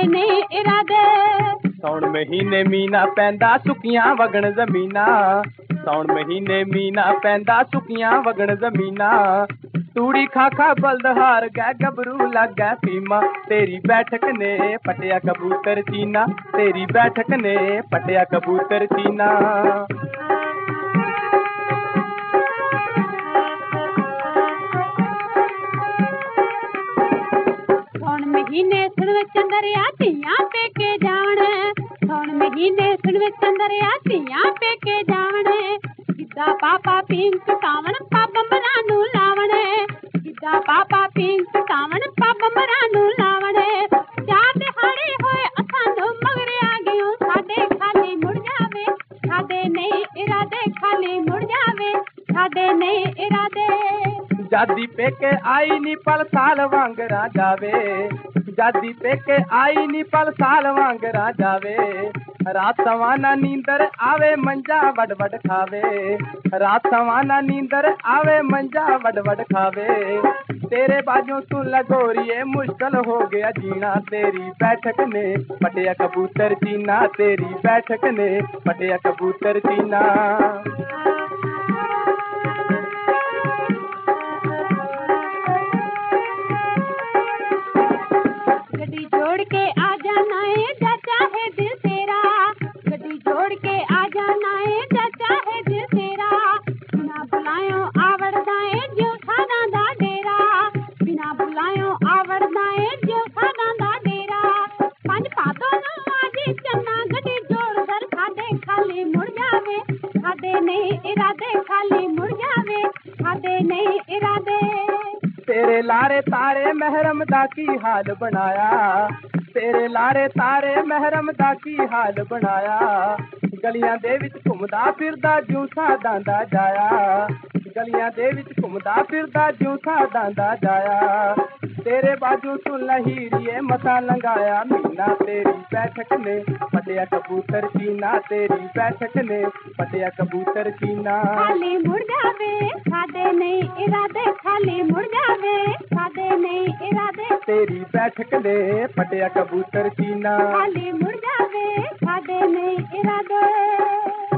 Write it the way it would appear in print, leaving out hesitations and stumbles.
ਸਾਡੇ ਨਹੀਂ ਇਰਾਦੇ। ਸੌਣ ਮਹੀਨੇ ਮੀਨਾ ਪੈਂਦਾ ਸੁੱਕੀਆਂ ਵਗਣ ਜ਼ਮੀਨਾਂ, ਸੌਣ ਮਹੀਨੇ ਮੀਨਾ ਪੈਂਦਾ ਸੁੱਕੀਆਂ ਵਗਣ ਜ਼ਮੀਨਾਂ। ਤੂੜੀ ਖਾ ਖਾ ਬਲਦ ਹਾਰ ਗਏ ਗੱਭਰੂ ਲੱਗ ਗਏ ਫੀਮਾ, ਤੇਰੀ ਬੈਠਕ ਨੇ ਪਟਿਆ ਕਬੂਤਰ ਚੀਨਾ, ਤੇਰੀ ਬੈਠਕ ਨੇ ਪਟਿਆ ਕਬੂਤਰ ਚੀਨਾ। ਸੌਣ ਮਹੀਨੇ ਸੁਣ ਵਿੱਚ ਚੰਦਰਿਆ ਧੀਆਂ ਪੇਕੇ ਜਾਣ, ਸੌਣ ਮਹੀਨੇ ਸੁਣ ਵਿੱਚ ਚੰਦਰਿਆ ਧੀਆਂ ਪੇਕੇ ਜਾਣ। ਗਿੱਧਾ ਪਾਪਾ ਪਿੰਕ ਕਾਵਣ ਪੱਬ ਮਰਾਂ ਨੂੰ ਲਾਵਣ, ਗਿੱਧਾ ਪਾਪਾ ਪਿੰਕ ਕਾਵਣ ਪੱਬ ਮਰਾਂ ਨੂੰ ਲਾਵਣ। ਚਾਰ ਦਿਹਾੜੇ ਹੋਏ ਅਸਾਂ ਨੂੰ ਮਗਰ ਆ ਗਿਓ, ਸਾਡੇ ਖਾਲੀ ਮੁੜ ਜਾਵੇ, ਸਾਡੇ ਨਹੀਂ ਇਰਾਦੇ ਖਾਲੀ ਮੁੜ ਜਾਵੇ, ਸਾਡੇ ਨਹੀਂ ਇਰਾਦੇ। ਜਾਦੀ ਪੇਕੇ ਆਈ ਨੀ ਪਲ ਸਾਲ ਵਾਂਗਰਾ ਜਾਵੇ, ਜਾਦੀ ਪੇਕੇ ਆਈ ਨੀ ਪਲ ਸਾਲ ਵਾਂਗਰਾ ਜਾਵੇ। ਰਾਤ ਸਵਾਨਾ ਨੀਂਦਰ ਆਵੇ ਮੰਜਾ ਵੱਡ ਵੱਡ ਖਾਵੇ, ਰਾਤ ਸਵਾਨਾ ਨੀਂਦਰ ਆਵੇ ਮੰਜਾ ਵੱਡ ਵੱਡ ਖਾਵੇ। ਤੇਰੇ ਬਾਝੋਂ ਸੁਣ ਲਗੋਰੀਏ ਮੁਸ਼ਕਲ ਹੋ ਗਿਆ ਜੀਣਾ, ਤੇਰੀ ਬੈਠਕ ਨੇ ਪਟਿਆ ਕਬੂਤਰ ਚੀਨਾ, ਤੇਰੀ ਬੈਠਕ ਨੇ ਪਟਿਆ ਕਬੂਤਰ ਚੀਨਾ। ਗੱਡੀ ਜੋੜ ਕੇ ਆ ਜਾਣਾ ਏ ਜਾਂ ਚਾਹੇ ਦਿਲ ਤੇਰਾ, ਗੱਡੀ ਜੋੜ ਕੇ ਆ ਜਾਣਾ ਏ ਜਾਂ ਚਾਹੇ ਦਿਲ ਤੇਰਾ। ਬਿਨਾ ਬੁਲਾਇਓ ਆਵੜਦਾ ਏ ਜਿਉ ਸਾਡਾ ਦਾ ਡੇਰਾ, ਬਿਨਾ ਬੁਲਾਇਓ ਆਵੜਦਾ ਏ ਜਿਉ ਸਾਡਾ ਦਾ ਡੇਰਾ। ਪੰਜ ਭਾਦੋਂ ਨੂੰ ਆਜੀ ਚੰਨਾ ਗੱਡੀ ਜੋੜ ਦਰ ਸਾਡੇ ਖਾਲੀ ਮੁੜ ਜਾਵੇ, ਸਾਡੇ ਨਹੀਂ ਇਰਾਦੇ ਖਾਲੀ ਮੁੜ ਜਾਵੇ, ਸਾਡੇ ਨਹੀਂ ਇਰਾਦੇ। ਤੇਰੇ ਲਾਰੇ ਤਾਰੇ ਮਹਿਰਮ ਦਾ ਕੀ ਹਾਲ ਬਣਾਇਆ, ਤੇਰੇ ਲਾਰੇ ਤਾਰੇ ਮਹਿਰਮ ਦਾ ਕੀ ਹਾਲ ਬਣਾਇਆ। ਗਲੀਆਂ ਦੇ ਵਿੱਚ ਘੁੰਮਦਾ ਫਿਰਦਾ ਜਿਉਂ ਸਾਦਾਂ ਦਾ ਜਾਇਆ, ਗਲੀਆਂ ਦੇ ਵਿੱਚ ਘੁੰਮਦਾ ਫਿਰਦਾ ਜਿਉਂ ਸਾਦਾਂ ਦਾ ਜਾਇਆ। ਤੇਰੇ ਬਾਝੋਂ ਸੁਣ ਲਹੀਰੀਏ ਮਸਾ ਲੰਘਾਇਆ ਮਹੀਨਾ, ਤੇਰੀ ਬੈਠਕ ਨੇ ਪਟਿਆ ਕਬੂਤਰ ਚੀਨਾ, ਤੇਰੀ ਬੈਠਕ ਨੇ ਪਟਿਆ ਕਬੂਤਰ ਚੀਨਾ। ਖਾਲੀ ਮੁੜ ਜਾਵੇ ਸਾਡੇ ਨਹੀਂ ਇਰਾਦੇ, ਖਾਲੀ ਮੁੜ ਜਾਵੇ ਸਾਡੇ ਨਹੀਂ ਇਰਾਦੇ। ਤੇਰੀ ਬੈਠਕ ਨੇ ਪਟਿਆ ਕਬੂਤਰ ਚੀਨਾ, ਖਾਲੀ ਮੁੜ ਜਾਵੇ ਸਾਡੇ ਨਹੀਂ ਇਰਾਦੇ।